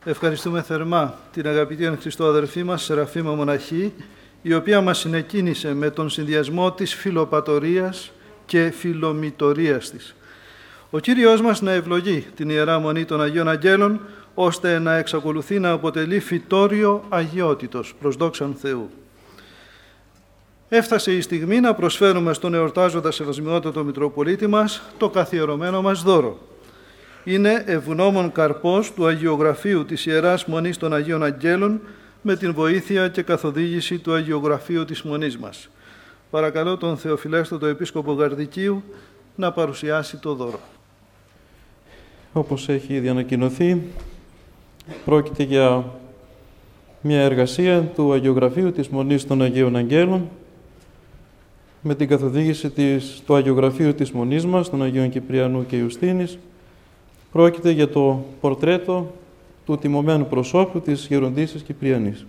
Ευχαριστούμε θερμά την αγαπητή εν Χριστώ αδερφή μας, Σεραφείμ Μοναχή, η οποία μας συνεκίνησε με τον συνδυασμό της φιλοπατορίας και φιλομητορίας της. Ο Κύριος μας να ευλογεί την Ιερά Μονή των Αγίων Αγγέλων, ώστε να εξακολουθεί να αποτελεί φυτόριο αγιότητος προς δόξαν Θεού. Έφτασε η στιγμή να προσφέρουμε στον εορτάζοντα Σεβασμιότατο Μητροπολίτη μας το καθιερωμένο μας δώρο. Είναι ευγνώμων καρπός του Αγιογραφείου της Ιεράς Μονής των Αγίων Αγγέλων με την βοήθεια και καθοδήγηση του Αγιογραφείου της Μονής μας. Παρακαλώ τον Θεοφυλέστατο Επίσκοπο Γαρδικίου να παρουσιάσει το δώρο. Όπως έχει ήδη ανακοινωθεί, πρόκειται για μια εργασία του Αγιογραφείου της Μονής των Αγίων Αγγέλων με την καθοδήγηση του Αγιογραφείου της Μονής μας, των Αγίων Κυπριανού και Ιουστίνης. Πρόκειται για το πορτρέτο του τιμωμένου προσώπου της Γεροντίσσης Κυπριανής.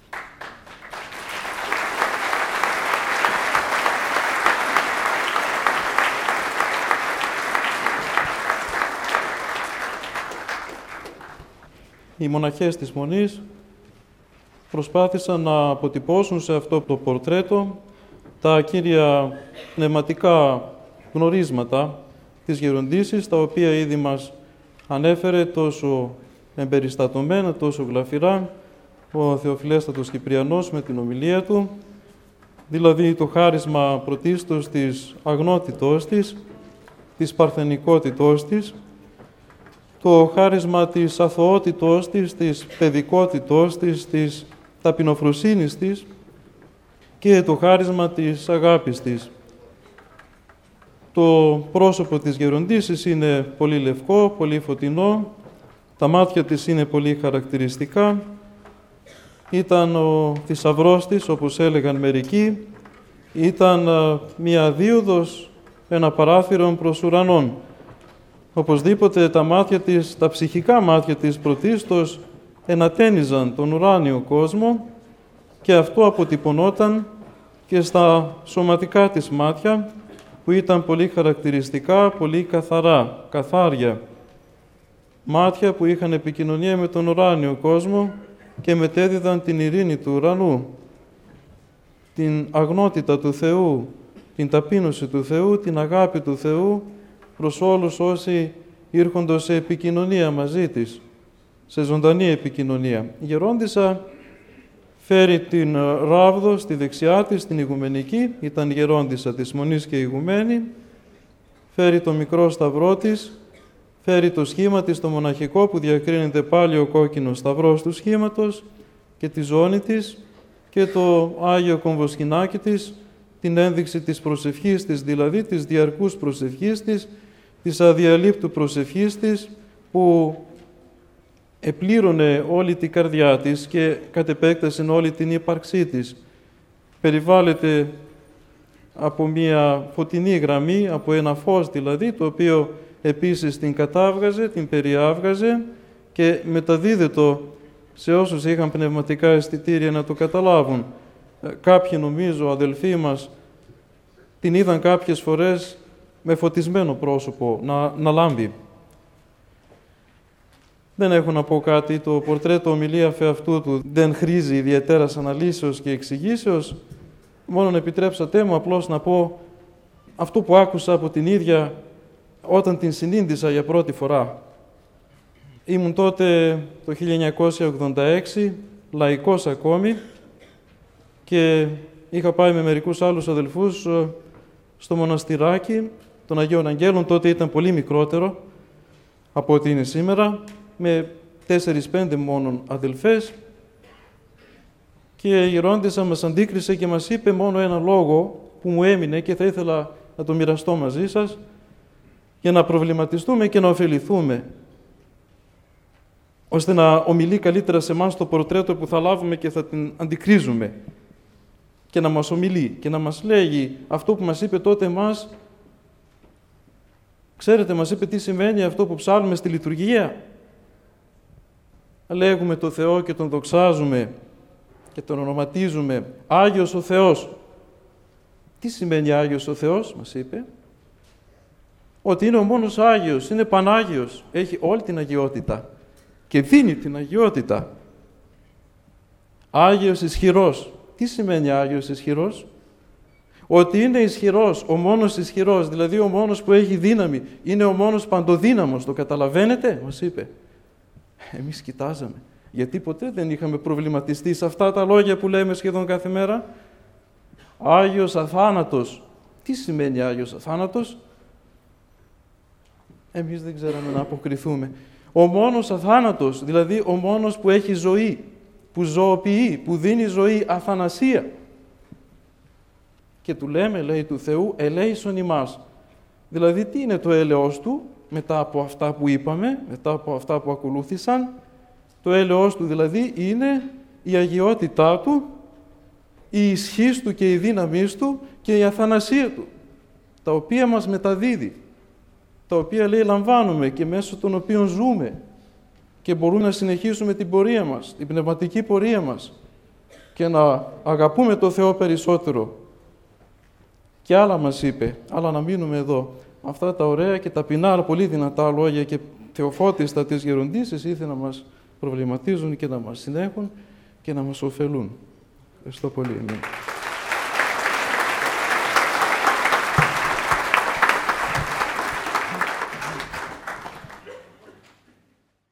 Οι μοναχές της Μονής προσπάθησαν να αποτυπώσουν σε αυτό το πορτρέτο τα κύρια πνευματικά γνωρίσματα της Γεροντίσσης, τα οποία ήδη μας ανέφερε τόσο εμπεριστατωμένα, τόσο γλαφυρά ο Θεοφυλέστατος Κυπριανός με την ομιλία του, δηλαδή το χάρισμα πρωτίστως της αγνότητός της παρθενικότητός της, το χάρισμα της αθωότητός της παιδικότητός της ταπεινοφροσύνης της και το χάρισμα της αγάπης της. Το πρόσωπο της Γεροντίσσης είναι πολύ λευκό, πολύ φωτεινό, τα μάτια της είναι πολύ χαρακτηριστικά. Ήταν ο θησαυρός της, όπως έλεγαν μερικοί, ήταν μία δίωδος, ένα παράθυρο προς ουρανόν. Οπωσδήποτε τα μάτια της, τα ψυχικά μάτια της πρωτίστως ενατένιζαν τον ουράνιο κόσμο και αυτό αποτυπωνόταν και στα σωματικά της μάτια, που ήταν πολύ χαρακτηριστικά, πολύ καθαρά, καθάρια. Μάτια που είχαν επικοινωνία με τον ουράνιο κόσμο και μετέδιδαν την ειρήνη του ουρανού, την αγνότητα του Θεού, την ταπείνωση του Θεού, την αγάπη του Θεού προς όλους όσοι ήρχοντος σε επικοινωνία μαζί της, σε ζωντανή επικοινωνία. Η Γερόντισσα φέρει την ράβδο στη δεξιά της, την ηγουμενική, ήταν γερόντισσα της Μονής και ηγουμένη, φέρει το μικρό σταυρό της, φέρει το σχήμα της, το μοναχικό, που διακρίνεται πάλι ο κόκκινος σταυρός του σχήματος και τη ζώνη της και το Άγιο Κομβοσκηνάκι της, την ένδειξη της προσευχής της, δηλαδή της διαρκούς προσευχής της αδιαλείπτου προσευχής της, που επλήρωνε όλη την καρδιά της και κατ' επέκταση όλη την ύπαρξή της. Περιβάλλεται από μία φωτεινή γραμμή, από ένα φως δηλαδή, το οποίο επίσης την κατάβγαζε, την περιάβγαζε και μεταδίδεται σε όσους είχαν πνευματικά αισθητήρια να το καταλάβουν. Κάποιοι, νομίζω, αδελφοί μας, την είδαν κάποιες φορές με φωτισμένο πρόσωπο να λάμπει. Δεν έχω να πω κάτι, το πορτρέτο ομιλία φεαυτού του δεν χρήζει ιδιαιτέρας αναλύσεως και εξηγήσεως. Μόνον επιτρέψατε μου απλώς να πω αυτό που άκουσα από την ίδια όταν την συνήντησα για πρώτη φορά. Ήμουν τότε το 1986, λαϊκός ακόμη, και είχα πάει με μερικούς άλλους αδελφούς στο μοναστηράκι των Αγίων Αγγέλων. Τότε ήταν πολύ μικρότερο από ό,τι είναι σήμερα, με 4-5 μόνον αδελφές, και η Γερόντισσα μας αντίκρισε και μας είπε μόνο ένα λόγο που μου έμεινε και θα ήθελα να το μοιραστώ μαζί σας για να προβληματιστούμε και να ωφεληθούμε, ώστε να ομιλεί καλύτερα σε εμάς το πορτρέτο που θα λάβουμε και θα την αντικρίζουμε, και να μας ομιλεί και να μας λέγει αυτό που μας είπε τότε εμάς. Ξέρετε, μας είπε τι σημαίνει αυτό που ψάλουμε στη λειτουργία. Λέγουμε το Θεό και τον δοξάζουμε και τον ονοματίζουμε Άγιος ο Θεός. Τι σημαίνει Άγιος ο Θεός, μας είπε? Ότι είναι ο μόνος Άγιος, είναι Πανάγιος, έχει όλη την αγιότητα. και δίνει την αγιότητα. Άγιος ισχυρός. Τι σημαίνει Άγιος ισχυρός? Ότι είναι ισχυρός, ο μόνος ισχυρός, δηλαδή ο μόνος που έχει δύναμη, είναι ο μόνος παντοδύναμος. Το καταλαβαίνετε? Μας είπε. Εμείς κοιτάζαμε. Γιατί ποτέ δεν είχαμε προβληματιστεί σε αυτά τα λόγια που λέμε σχεδόν κάθε μέρα. Άγιος αθάνατος. Τι σημαίνει Άγιος αθάνατος? Εμείς δεν ξέραμε να αποκριθούμε. Ο μόνος αθάνατος, δηλαδή ο μόνος που έχει ζωή, που ζωοποιεί, που δίνει ζωή, αθανασία. Και του λέμε, λέει του Θεού, ελέησον ημάς. Δηλαδή τι είναι το έλεος του μετά από αυτά που είπαμε, μετά από αυτά που ακολούθησαν? Το έλεος του δηλαδή είναι η αγιότητά του, η ισχύς του και η δύναμής του και η αθανασία του, τα οποία μας μεταδίδει, τα οποία λέει λαμβάνουμε και μέσω των οποίων ζούμε και μπορούμε να συνεχίσουμε την πορεία μας, την πνευματική πορεία μας και να αγαπούμε το Θεό περισσότερο. Και άλλα μας είπε, αλλά να μείνουμε εδώ. Αυτά τα ωραία και ταπεινά, αλλά πολύ δυνατά λόγια και θεοφώτιστα της γεροντήσης ήθελε να μας προβληματίζουν και να μας συνέχουν και να μας ωφελούν. Ευχαριστώ πολύ.